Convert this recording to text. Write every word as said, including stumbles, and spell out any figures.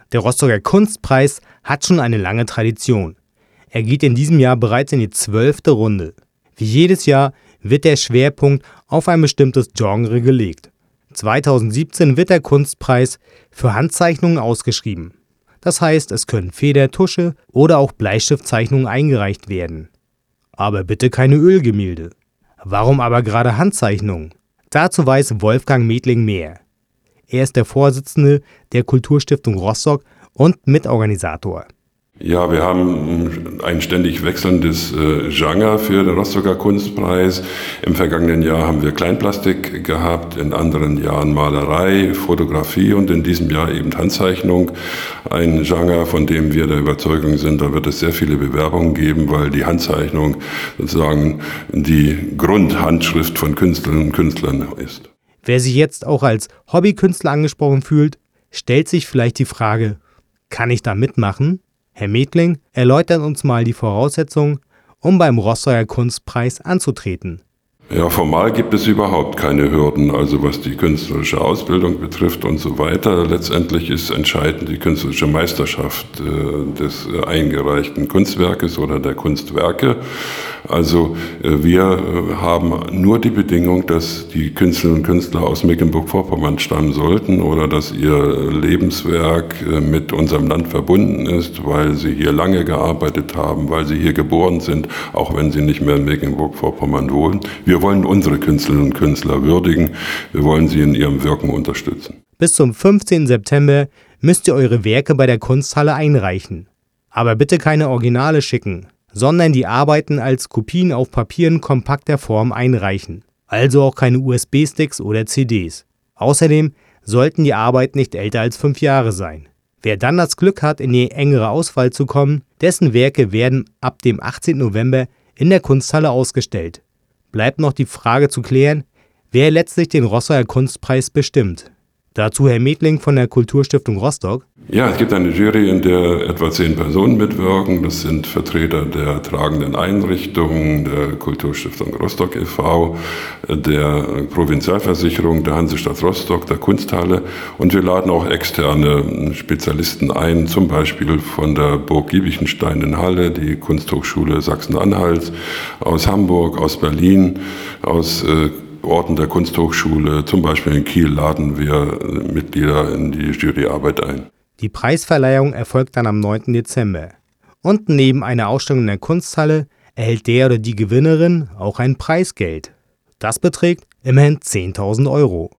Der Rostocker Kunstpreis hat schon eine lange Tradition. Er geht in diesem Jahr bereits in die zwölfte Runde. Wie jedes Jahr wird der Schwerpunkt auf ein bestimmtes Genre gelegt. zweitausendsiebzehn wird der Kunstpreis für Handzeichnungen ausgeschrieben. Das heißt, es können Feder-, Tusche- oder auch Bleistiftzeichnungen eingereicht werden. Aber bitte keine Ölgemälde. Warum aber gerade Handzeichnungen? Dazu weiß Wolfgang Medling mehr. Er ist der Vorsitzende der Kulturstiftung Rostock und Mitorganisator. Ja, wir haben ein ständig wechselndes äh, Genre für den Rostocker Kunstpreis. Im vergangenen Jahr haben wir Kleinplastik gehabt, in anderen Jahren Malerei, Fotografie und in diesem Jahr eben Handzeichnung. Ein Genre, von dem wir der Überzeugung sind, da wird es sehr viele Bewerbungen geben, weil die Handzeichnung sozusagen die Grundhandschrift von Künstlerinnen und Künstlern ist. Wer sich jetzt auch als Hobbykünstler angesprochen fühlt, stellt sich vielleicht die Frage, kann ich da mitmachen? Herr Medling erläutert uns mal die Voraussetzungen, um beim Rostocker Kunstpreis anzutreten. Ja, formal gibt es überhaupt keine Hürden, also was die künstlerische Ausbildung betrifft und so weiter. Letztendlich ist entscheidend die künstlerische Meisterschaft äh, des äh, eingereichten Kunstwerkes oder der Kunstwerke. Also äh, wir äh, haben nur die Bedingung, dass die Künstlerinnen und Künstler aus Mecklenburg-Vorpommern stammen sollten oder dass ihr Lebenswerk äh, mit unserem Land verbunden ist, weil sie hier lange gearbeitet haben, weil sie hier geboren sind, auch wenn sie nicht mehr in Mecklenburg-Vorpommern wohnen. Wir Wir wollen unsere Künstlerinnen und Künstler würdigen. Wir wollen sie in ihrem Wirken unterstützen. Bis zum fünfzehnten September müsst ihr eure Werke bei der Kunsthalle einreichen. Aber bitte keine Originale schicken, sondern die Arbeiten als Kopien auf Papier in kompakter Form einreichen. Also auch keine U S B-Sticks oder C Ds. Außerdem sollten die Arbeiten nicht älter als fünf Jahre sein. Wer dann das Glück hat, in die engere Auswahl zu kommen, dessen Werke werden ab dem achtzehnten November in der Kunsthalle ausgestellt. Bleibt noch die Frage zu klären, wer letztlich den Rostocker Kunstpreis bestimmt. Dazu Herr Medling von der Kulturstiftung Rostock. Ja, es gibt eine Jury, in der etwa zehn Personen mitwirken. Das sind Vertreter der tragenden Einrichtungen, der Kulturstiftung Rostock e V, der Provinzialversicherung, der Hansestadt Rostock, der Kunsthalle. Und wir laden auch externe Spezialisten ein, zum Beispiel von der Burg Giebichenstein in Halle, die Kunsthochschule Sachsen-Anhalts, aus Hamburg, aus Berlin, aus äh, Orten der Kunsthochschule, zum Beispiel in Kiel, laden wir Mitglieder in die Juryarbeit ein. Die Preisverleihung erfolgt dann am neunten Dezember. Und neben einer Ausstellung in der Kunsthalle erhält der oder die Gewinnerin auch ein Preisgeld. Das beträgt immerhin zehntausend Euro.